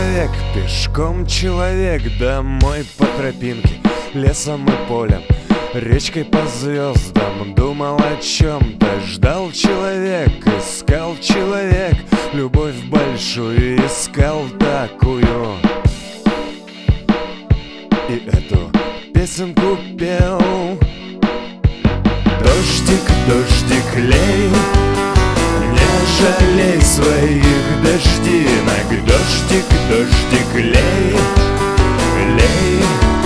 человек, пешком человек, домой по тропинке, лесом и полем, речкой по звездам. Думал о чем-то, ждал человек, искал человек, любовь большую искал такую. И эту песенку пел. Дождик, дождик, лей, не жалей своих дождинок. Дождик, дождик, лей, лей,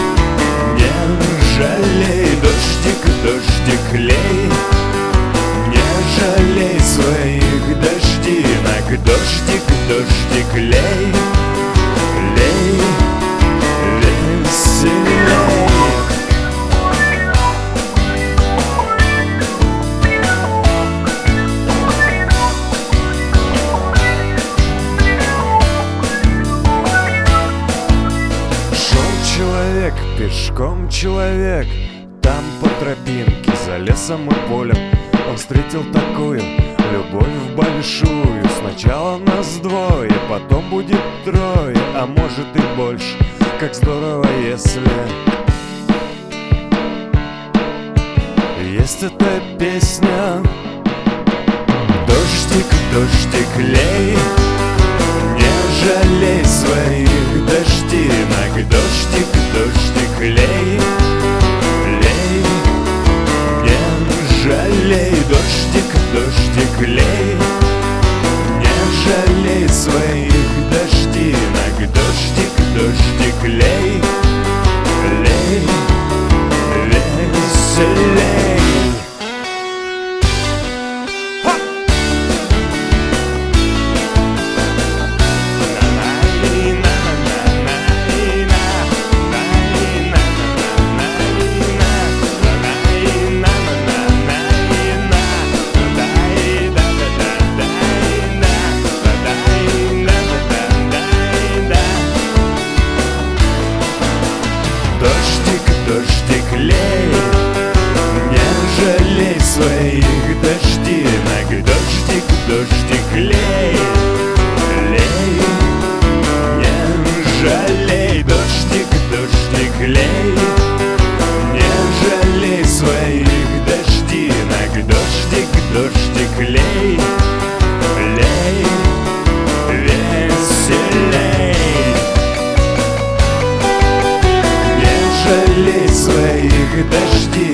не жалей. Дождик, дождик, лей, не жалей своих дождинок. Дождик, дождик, лей, лей, веселей. Человек, пешком человек, там по тропинке, за лесом и полем он встретил такую любовь большую. Сначала нас двое, потом будет трое, а может и больше. Как здорово, если есть эта песня. Дождик, дождик, лей, не жалей своих дождинок. Дождик, дождик, лей, лей, не жалей. Дождик, дождик, лей, не жалей своих дождинок. Дождик, дождик, лей, лей, веселей. Дождик, дождик, лей, не жалей своих дождинок. Дождик, дождик, лей, лей, не жалей. Дождик, дождик, лей, не жалей своих дождинок. Дождик, дождик, лей, лей, веселей. Жалей своих дождей.